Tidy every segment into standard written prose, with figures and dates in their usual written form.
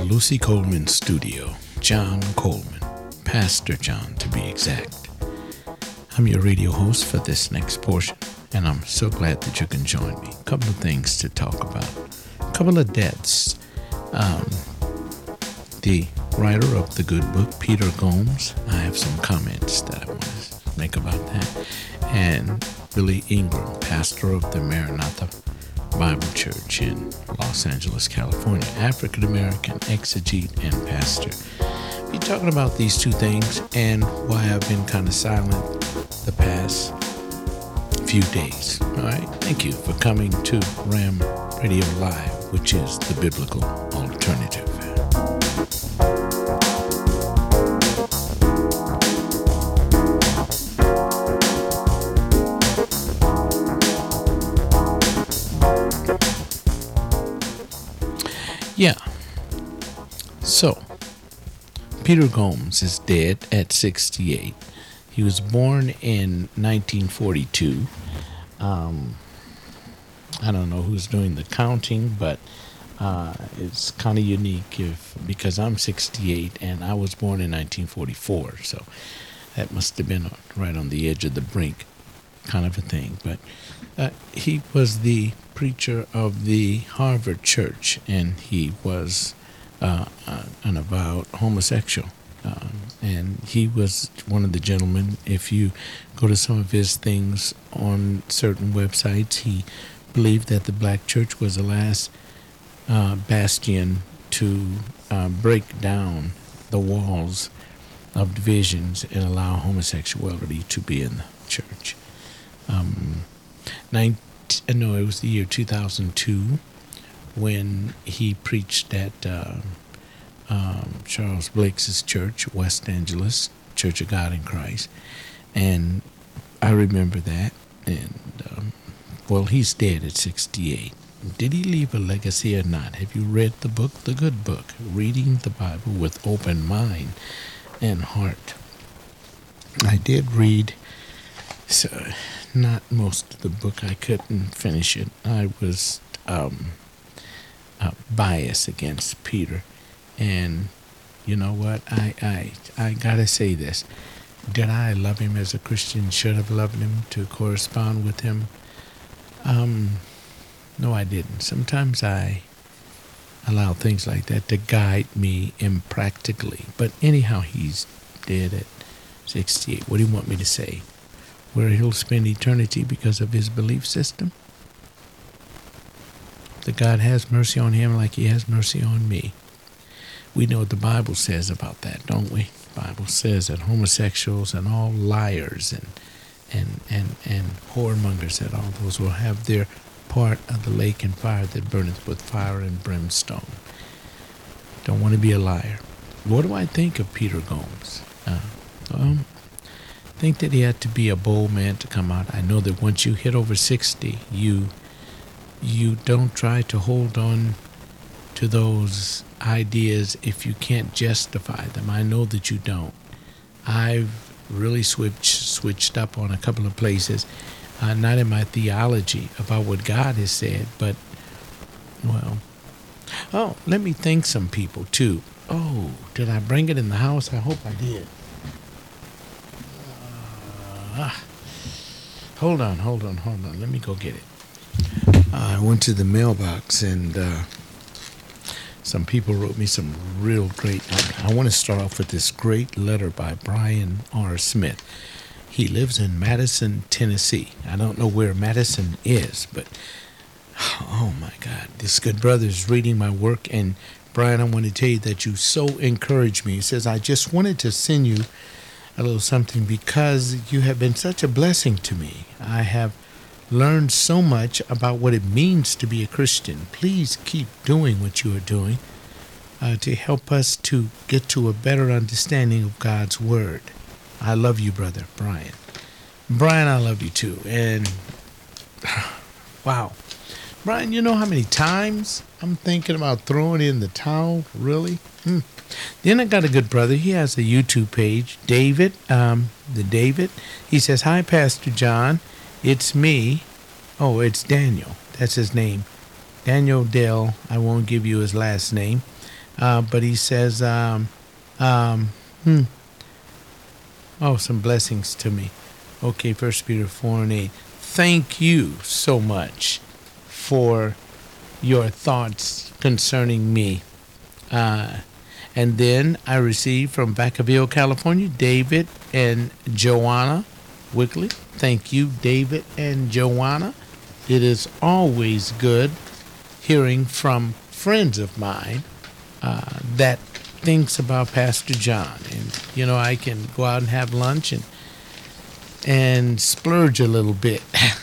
Lucy Coleman studio, John Coleman, Pastor John to be exact. I'm your radio host for this next portion, and I'm so glad that you can join me. A couple of things to talk about. A couple of deaths. The writer of the good book, Peter Gomes, I have some comments that I want to make about that. And Billy Ingram, pastor of the Maranatha Bible Church in Los Angeles, California, African-American exegete and pastor. We're talking about these two things and why I've been kind of silent the past few days. All right, thank you for coming to Ram Radio Live, which is the biblical alternative. Yeah. So, Peter Gomes is dead at 68. He was born in 1942. I don't know who's doing the counting, but it's kind of unique because I'm 68 and I was born in 1944. So that must have been right on the edge of the brink kind of a thing. But he was the preacher of the Harvard Church, and he was an avowed homosexual. And he was one of the gentlemen. If you go to some of his things on certain websites, he believed that the black church was the last bastion to break down the walls of divisions and allow homosexuality to be in the church. It was the year 2002 when he preached at Charles Blake's church, West Angeles, Church of God in Christ. And I remember that. And, he's dead at 68. Did he leave a legacy or not? Have you read the book, The Good Book? Reading the Bible with open mind and heart. I did read... not most of the book. I couldn't finish it. I was biased against Peter. And you know what? I gotta say this. Did I love him as a Christian? Should have loved him to correspond with him? No, I didn't. Sometimes I allow things like that to guide me impractically. But anyhow, he's dead at 68. What do you want me to say? Where he'll spend eternity because of his belief system? That God has mercy on him like he has mercy on me. We know what the Bible says about that, don't we? The Bible says that homosexuals and all liars and whoremongers, that all those will have their part of the lake and fire that burneth with fire and brimstone. Don't want to be a liar. What do I think of Peter Gomes? I think that he had to be a bold man to come out. I know that once you hit over 60, you don't try to hold on to those ideas if you can't justify them. I know that you don't. I've really switched up on a couple of places, not in my theology about what God has said, but, let me thank some people too. Oh, did I bring it in the house? I hope I did. Hold on. Let me go get it. I went to the mailbox and some people wrote me some real great. I want to start off with this great letter by Brian R. Smith. He lives in Madison, Tennessee. I don't know where Madison is, but oh my God, this good brother is reading my work. And Brian, I want to tell you that you so encouraged me. He says, I just wanted to send you a little something because you have been such a blessing to me. I have learned so much about what it means to be a Christian. Please keep doing what you are doing to help us to get to a better understanding of God's Word. I love you, brother, Brian. Brian, I love you too. And wow. Brian, you know how many times I'm thinking about throwing in the towel? Really? Then I got a good brother. He has a YouTube page, David. He says, "Hi, Pastor John. It's me." Oh, it's Daniel. That's his name. Daniel Dell. I won't give you his last name. But he says, um, hmm, oh, some blessings to me. Okay, First Peter 4 and 8. Thank you so much for your thoughts concerning me. Uh, and then I received from Vacaville, California, David and Joanna Wickley. Thank you, David and Joanna. It is always good hearing from friends of mine that thinks about Pastor John. And, I can go out and have lunch and splurge a little bit.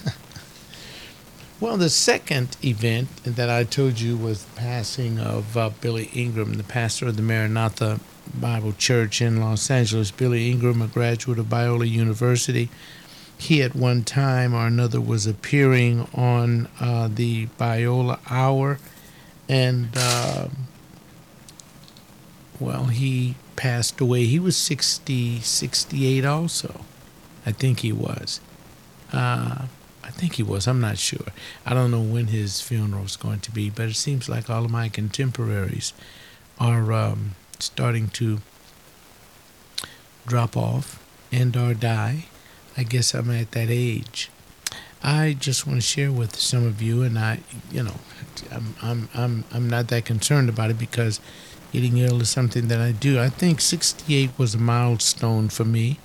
Well, the second event that I told you was the passing of Billy Ingram, the pastor of the Maranatha Bible Church in Los Angeles. Billy Ingram, a graduate of Biola University. He at one time or another was appearing on the Biola Hour, and he passed away. He was 68 also. I think he was. I'm not sure. I don't know when his funeral is going to be, but it seems like all of my contemporaries are starting to drop off and or die. I guess I'm at that age. I just want to share with some of you, and I'm not that concerned about it because getting ill is something that I do. I think 68 was a milestone for me,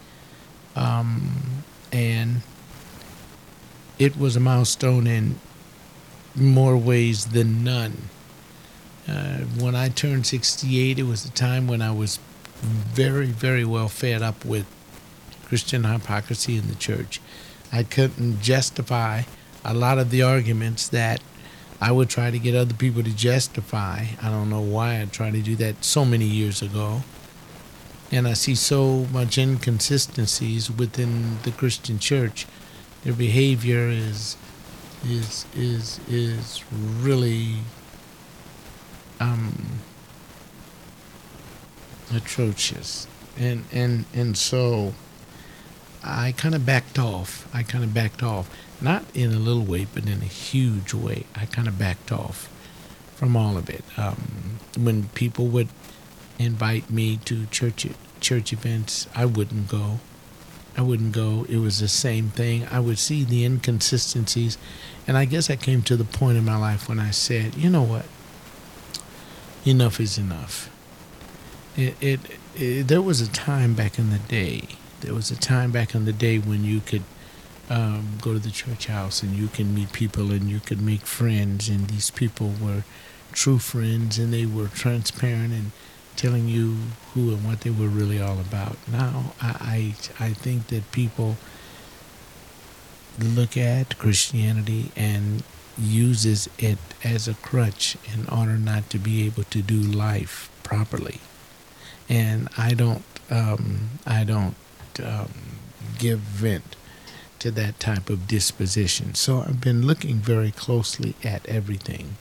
and it was a milestone in more ways than none. When I turned 68, it was a time when I was very, very well fed up with Christian hypocrisy in the church. I couldn't justify a lot of the arguments that I would try to get other people to justify. I don't know why I tried to do that so many years ago. And I see so much inconsistencies within the Christian church. Their behavior is really atrocious, and so I kind of backed off. Not in a little way, but in a huge way. I kind of backed off from all of it. When people would invite me to church events, I wouldn't go. It was the same thing. I would see the inconsistencies, and I guess I came to the point in my life when I said, you know what? Enough is enough. There was a time back in the day. When you could go to the church house and you can meet people and you could make friends, and these people were true friends and they were transparent and telling you who and what they were really all about. Now, I think that people look at Christianity and uses it as a crutch in order not to be able to do life properly. And I don't give vent to that type of disposition. So I've been looking very closely at everything.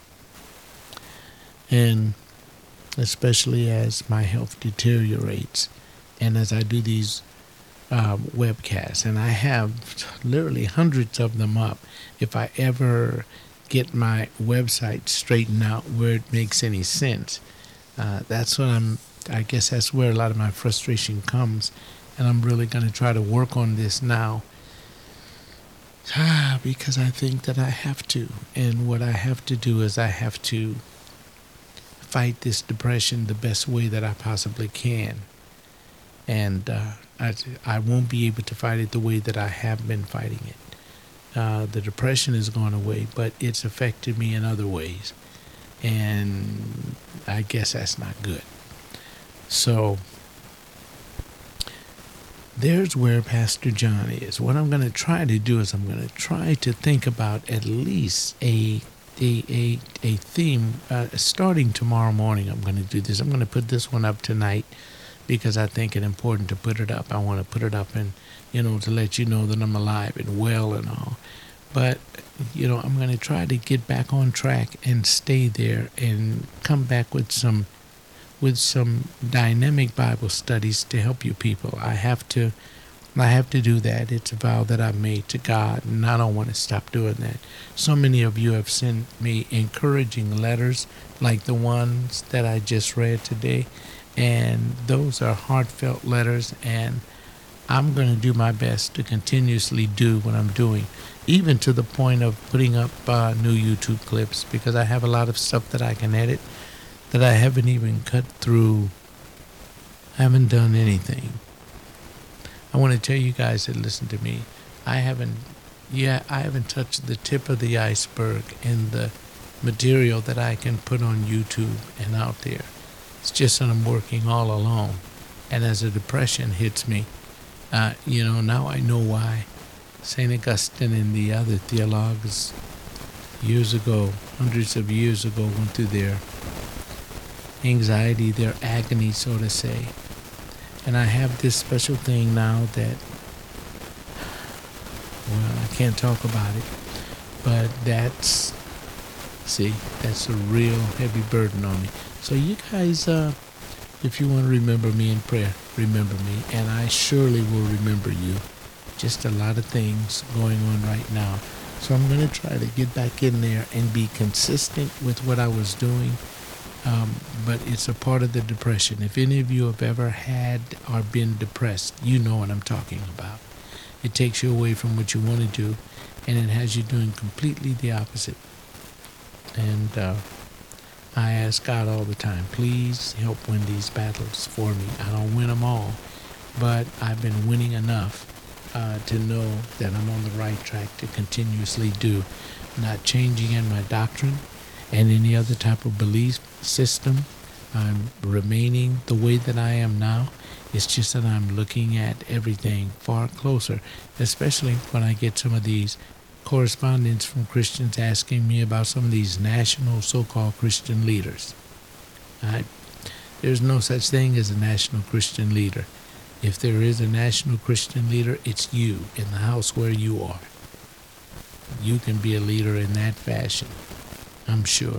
And especially as my health deteriorates and as I do these webcasts, and I have literally hundreds of them up. If I ever get my website straightened out where it makes any sense, I guess that's where a lot of my frustration comes, and I'm really going to try to work on this now because I think that I have to. And what I have to do is I have to fight this depression the best way that I possibly can. And I won't be able to fight it the way that I have been fighting it. The depression has gone away, but it's affected me in other ways. And I guess that's not good. So there's where Pastor John is. What I'm going to try to do is I'm going to try to think about at least a theme. Starting tomorrow morning, I'm going to do this. I'm going to put this one up tonight because I think it's important to put it up. I want to put it up and, to let you know that I'm alive and well and all. But, I'm going to try to get back on track and stay there and come back with some dynamic Bible studies to help you people. I have to I have to do that. It's a vow that I've made to God, and I don't want to stop doing that. So many of you have sent me encouraging letters like the ones that I just read today, and those are heartfelt letters, and I'm going to do my best to continuously do what I'm doing, even to the point of putting up new YouTube clips, because I have a lot of stuff that I can edit that I haven't even cut through. I haven't done anything. I want to tell you guys that listen to me, I haven't touched the tip of the iceberg in the material that I can put on YouTube and out there. It's just that I'm working all alone. And as the depression hits me, now I know why St. Augustine and the other theologues years ago, hundreds of years ago, went through their anxiety, their agony, so to say. And I have this special thing now that, well, I can't talk about it, but that's a real heavy burden on me. So you guys, if you want to remember me in prayer, remember me, and I surely will remember you. Just a lot of things going on right now. So I'm going to try to get back in there and be consistent with what I was doing. But it's a part of the depression. If any of you have ever had or been depressed, you know what I'm talking about. It takes you away from what you want to do, and it has you doing completely the opposite. And I ask God all the time, please help win these battles for me. I don't win them all, but I've been winning enough to know that I'm on the right track to continuously do, not changing in my doctrine and any other type of belief system. I'm remaining the way that I am now. It's just that I'm looking at everything far closer, especially when I get some of these correspondence from Christians asking me about some of these national so-called Christian leaders. There's no such thing as a national Christian leader. If there is a national Christian leader, it's you in the house where you are. You can be a leader in that fashion, I'm sure.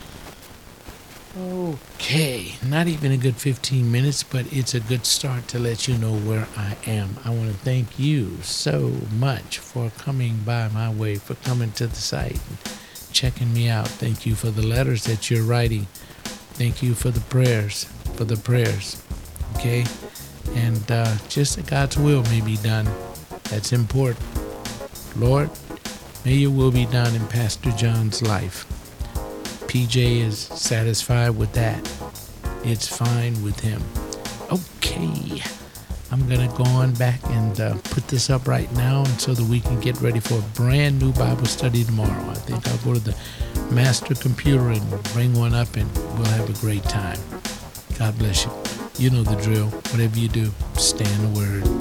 Okay, not even a good 15 minutes, but it's a good start to let you know where I am. I want to thank you so much for coming by my way, for coming to the site and checking me out. Thank you for the letters that you're writing. Thank you for the prayers, okay? And just that God's will may be done. That's important. Lord, may your will be done in Pastor John's life. PJ is satisfied with that. It's fine with him. Okay, I'm going to go on back and put this up right now so that we can get ready for a brand new Bible study tomorrow. I think I'll go to the master computer and bring one up, and we'll have a great time. God bless you. You know the drill. Whatever you do, stay in the Word.